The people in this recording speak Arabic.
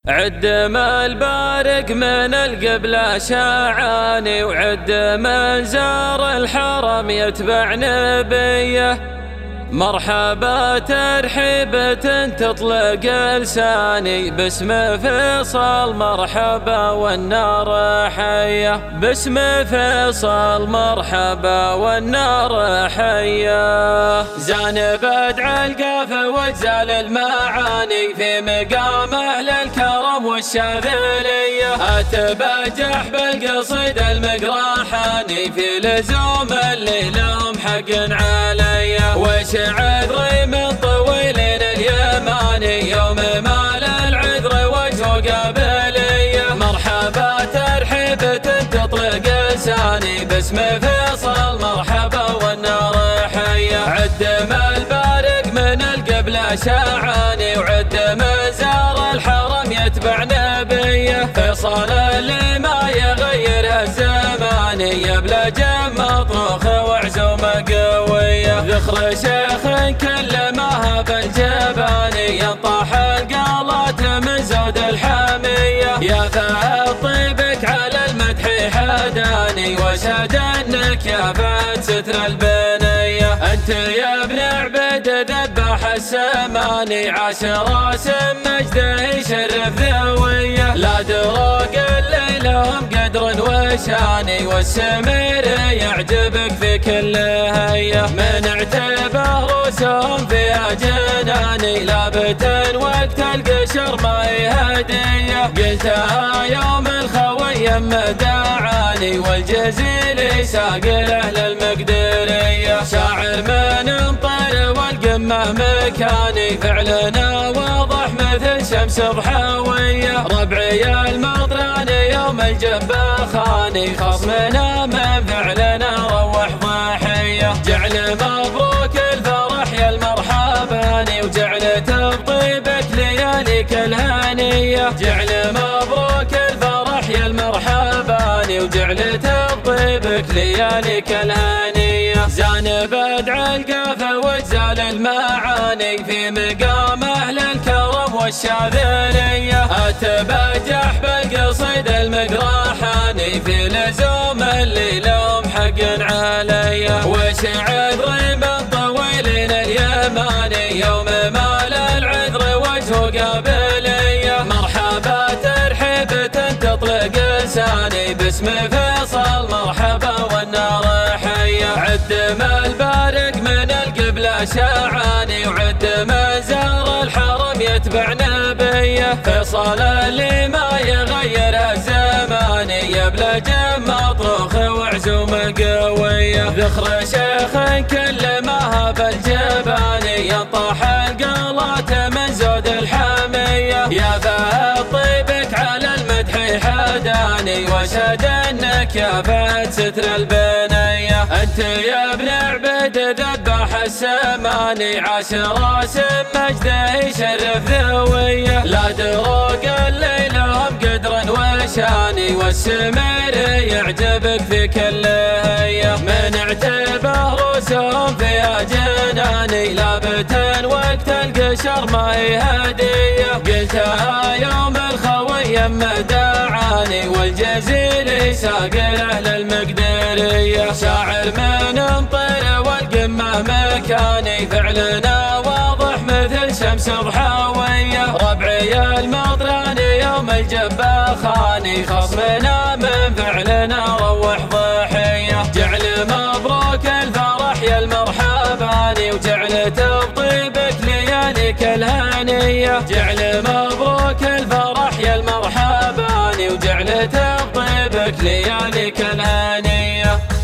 عد ما البارق من القبلة شاعاني، وعد من زار الحرم يتبع نبيه. مرحبا ترحيبة تطلق لساني، باسم فيصل مرحبا والنار حية، باسم فيصل مرحبا والنار حية. زان بدع القافة وجزال المعاني في مقام أهل الكرم والشاذلية. أتبجح بالقصيد المقراحاني في لزوم اللي لهم حق عليا. وش عذري من طويلين اليماني يوم ما للعذر وجهه قابلية. مرحبا ترحيبة تطلق لساني، باسم فيصل مرحبا والنار حية. عد ما البارق من القبلة شاعاني، وعد ما زار الحرم يتبع نبيه. فيصل اللي ما يغير الزمان يبلى جم مطروخ وعزومه قوية. ذخر شيخ كل ما هب الجبان ينطح القالات من زود الحمية. يا فهد طيبك على المدح حداني، وشهد انك يا فهد ستر البنية. انت يا ابن عبيد ذبح السماني، عاش راس مجده يشرف ذويه. لا دروق اللي لهم قدر وشاني، والسمير يعجبك في كل هية. من اعتبه رؤوسهم فيها جناني، لابت وقت القشر ما هي هدية. قلتها يوم الخوي مداعاني، والجزيل ساق اهل المقدرية. شاعر من انطر والقمة مكاني، فعلنا واضح مثل شمس ضحوية. ربعي المطراني يوم الجباخاني، خصمنا من فعلنا روح ضحية. جعل مبروك الفرح يا المرحباني، وجعل تطيبك لياليك الهانية. جعل مبروك الفرح يا المرحباني، وجعل تطيبك لياليك الهانية. زان بدع القافة وجزال المعاني في مقام أهل الكرم والشاذلية. أتبجح بالقصيد المقراحاني في لزوم اللي لهم حق عليا. وش عذري من طويلين اليماني يوم ما للعذر وجهه قابلية. مرحبا ترحيبة تطلق لساني، باسم فيصل مرحبا والنار حية. عد ما البارق من القبلة شاعاني، وعد ما زار الحرم يتبع نبيه. فيصل اللي ما يغير الزمان يبلى جم مطروخ وعزومه قوية. ذخر شيخ كل ما هب الجبان ينطح القالات من زود الحمية. يا فهد طيبك على المدح حداني، وشهد انك يا فهد ستر البنية. انت يا ابن عبيد ذبح السماني، عاش راس مجده يشرف ذويه. لا دروق اللي لهم قدر وشاني، والسمير يعجبك في كل هية. من اعتبه رؤوسهم فيها جناني، لابت وقت القشر ما هي هدية. قلتها يوم الخوي مداعاني، والجزيل ساق اهل المقدرية. شاعر من انطر والقمة مكاني، فعلنا واضح مثل شمس ضحوية. ربعي المطراني يوم الجباخاني، خصمنا من فعلنا روح ضحية. جعل مبروك الفرح يا المرحباني، وجعل تطيبك لياليك الهانية. جعل مبروك الفرح يا المرحباني، وجعل تطيبك لياليك الهانية.